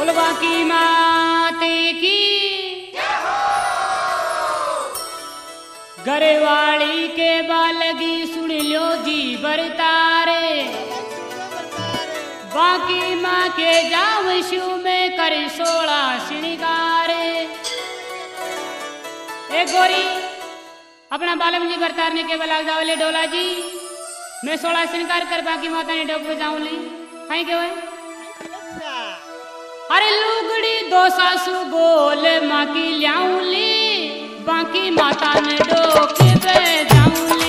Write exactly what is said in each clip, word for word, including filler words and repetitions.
बाकी माते की घरवाली के बालगी सुन लो जी बरतारे बाकी माँ के जावशु में कर सोला श्रृंगारे। एक गोरी अपना बालम जी बरतारने के बलाग जावले डोला जी मैं सोला श्रृंगार कर बाकी माता ने डोक जाऊंली कहीं के हुए अरे लुगड़ी दो सासू बोल माँ की लियाऊंली बाकी माता ने डोक पे जाऊंली।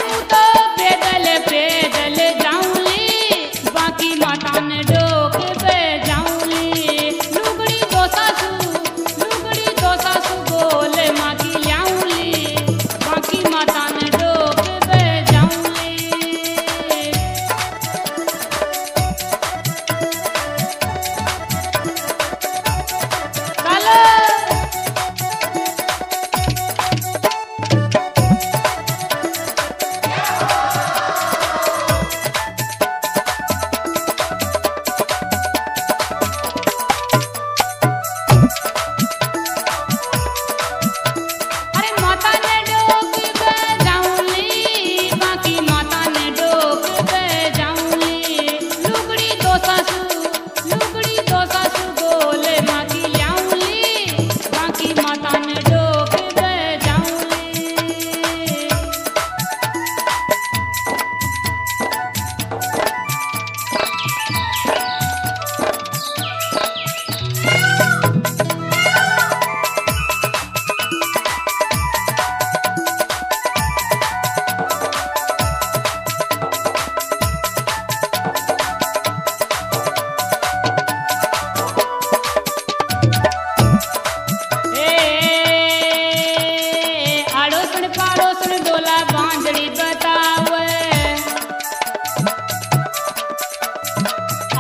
माता ने डोक पे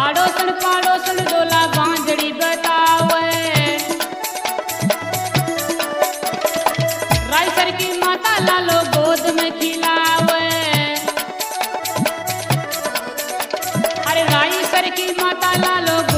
आड़ोसन पाड़ोसन डोला बांझड़ी बतावे रायसर की माता लालो गोद में खिलावे अरे रायसर की माता लालो